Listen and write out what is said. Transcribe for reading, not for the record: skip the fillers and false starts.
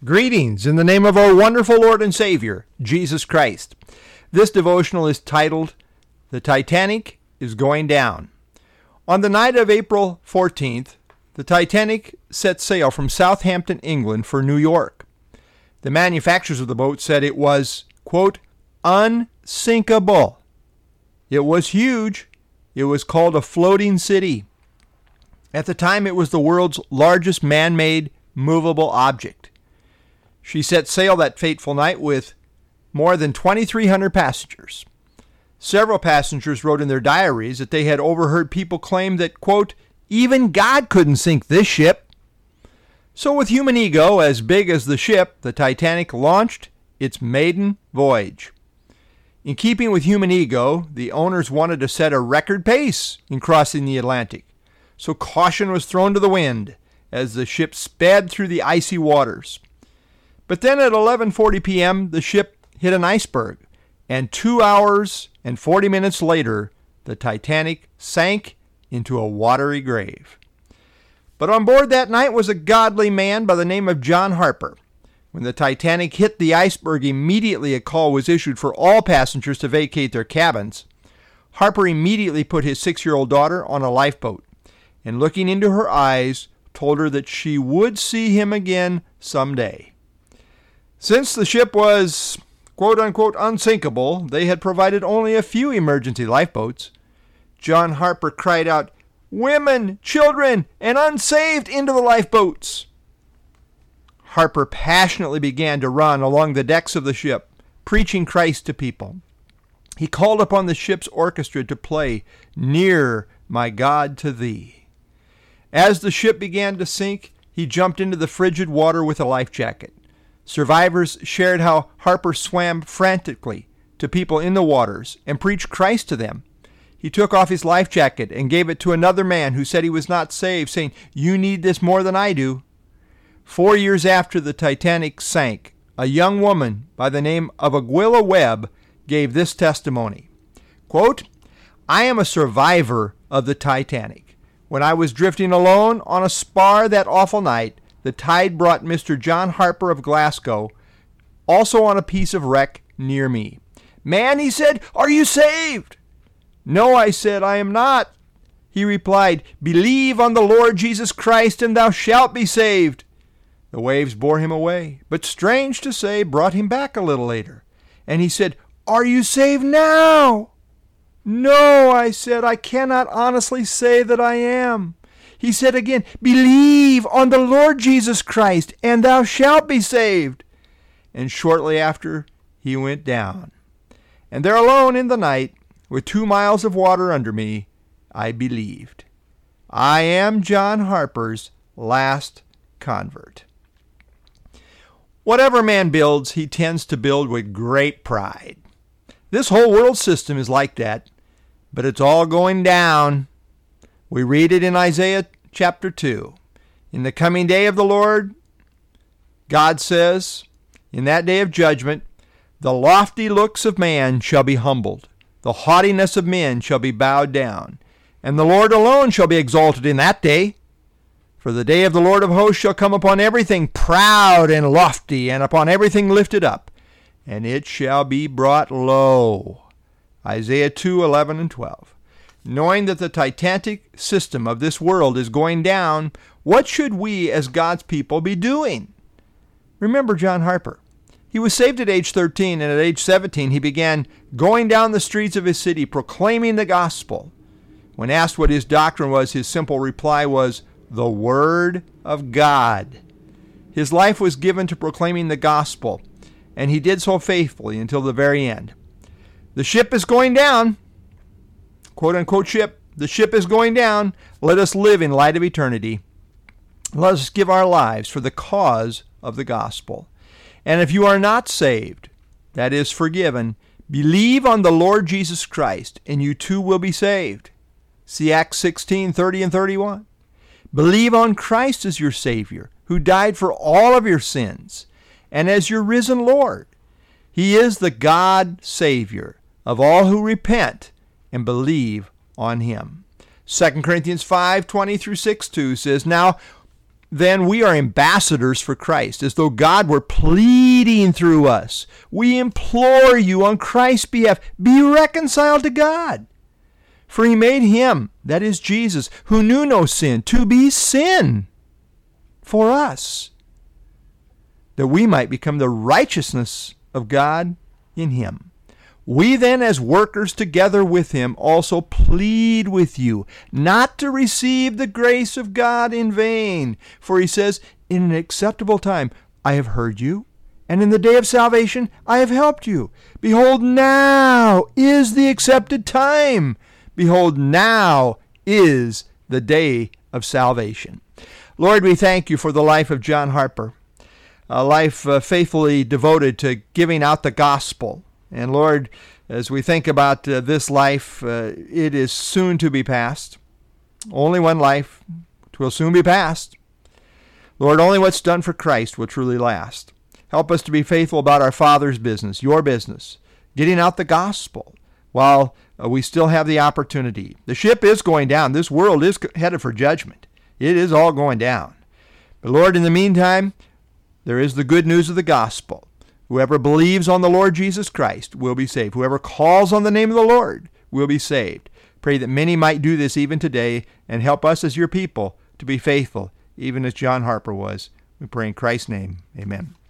Greetings in the name of our wonderful Lord and Savior, Jesus Christ. This devotional is titled, The Titanic is Going Down. On the night of April 14th, the Titanic set sail from Southampton, England for New York. The manufacturers of the boat said it was, quote, unsinkable. It was huge. It was called a floating city. At the time, it was the world's largest man-made movable object. She set sail that fateful night with more than 2,300 passengers. Several passengers wrote in their diaries that they had overheard people claim that, quote, even God couldn't sink this ship. So with human ego as big as the ship, the Titanic launched its maiden voyage. In keeping with human ego, the owners wanted to set a record pace in crossing the Atlantic. So caution was thrown to the wind as the ship sped through the icy waters. But then at 11:40 p.m., the ship hit an iceberg, and 2 hours and 40 minutes later, the Titanic sank into a watery grave. But on board that night was a godly man by the name of John Harper. When the Titanic hit the iceberg, immediately a call was issued for all passengers to vacate their cabins. Harper immediately put his 6-year-old daughter on a lifeboat, and looking into her eyes, told her that she would see him again someday. Since the ship was, quote-unquote, unsinkable, they had provided only a few emergency lifeboats. John Harper cried out, women, children, and unsaved into the lifeboats. Harper passionately began to run along the decks of the ship, preaching Christ to people. He called upon the ship's orchestra to play Near, My God, to Thee. As the ship began to sink, he jumped into the frigid water with a life jacket. Survivors shared how Harper swam frantically to people in the waters and preached Christ to them. He took off his life jacket and gave it to another man who said he was not saved, saying, you need this more than I do. 4 years after the Titanic sank, a young woman by the name of Aguila Webb gave this testimony. Quote, I am a survivor of the Titanic. When I was drifting alone on a spar that awful night, the tide brought Mr. John Harper of Glasgow, also on a piece of wreck near me. Man, he said, are you saved? No, I said, I am not. He replied, believe on the Lord Jesus Christ and thou shalt be saved. The waves bore him away, but strange to say, brought him back a little later. And he said, are you saved now? No, I said, I cannot honestly say that I am. He said again, believe on the Lord Jesus Christ, and thou shalt be saved. And shortly after, he went down. And there alone in the night, with 2 miles of water under me, I believed. I am John Harper's last convert. Whatever man builds, he tends to build with great pride. This whole world system is like that, but it's all going down. We read it in Isaiah chapter 2. In the coming day of the Lord, God says, in that day of judgment, the lofty looks of man shall be humbled, the haughtiness of men shall be bowed down, and the Lord alone shall be exalted in that day. For the day of the Lord of hosts shall come upon everything proud and lofty, and upon everything lifted up, and it shall be brought low. Isaiah 2:11 and 12. Knowing that the Titanic system of this world is going down, what should we as God's people be doing? Remember John Harper. He was saved at age 13, and at age 17 he began going down the streets of his city proclaiming the gospel. When asked what his doctrine was, his simple reply was, the Word of God. His life was given to proclaiming the gospel, and he did so faithfully until the very end. The ship is going down. Quote-unquote ship. The ship is going down. Let us live in light of eternity. Let us give our lives for the cause of the gospel. And if you are not saved, that is forgiven, believe on the Lord Jesus Christ, and you too will be saved. See Acts 16:30 and 31. Believe on Christ as your Savior, who died for all of your sins, and as your risen Lord. He is the God Savior of all who repent and believe on him. 2 Corinthians 5:20 through 6:2 says, Now then we are ambassadors for Christ, as though God were pleading through us. We implore you on Christ's behalf, be reconciled to God. For he made him, that is Jesus, who knew no sin, to be sin for us, that we might become the righteousness of God in him. We then, as workers together with him, also plead with you not to receive the grace of God in vain. For he says, in an acceptable time I have heard you, and in the day of salvation I have helped you. Behold, now is the accepted time. Behold, now is the day of salvation. Lord, we thank you for the life of John Harper, a life faithfully devoted to giving out the gospel. And Lord, as we think about this life, it is soon to be past. Only one life. It will soon be past. Lord, only what's done for Christ will truly last. Help us to be faithful about our Father's business, your business, getting out the gospel while we still have the opportunity. The ship is going down. This world is headed for judgment. It is all going down. But Lord, in the meantime, there is the good news of the gospel. Whoever believes on the Lord Jesus Christ will be saved. Whoever calls on the name of the Lord will be saved. Pray that many might do this even today, and help us as your people to be faithful, even as John Harper was. We pray in Christ's name. Amen.